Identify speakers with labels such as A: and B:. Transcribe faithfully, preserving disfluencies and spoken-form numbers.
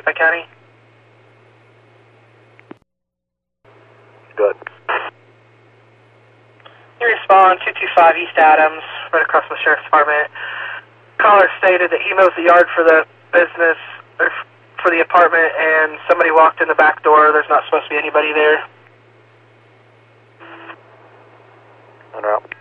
A: Lehigh County.
B: Good.
A: You respond two two five East Adams, right across from the Sheriff's Department. Caller stated that he mows the yard for the business, or for the apartment, and somebody walked in the back door. There's not supposed to be anybody there.
B: En route.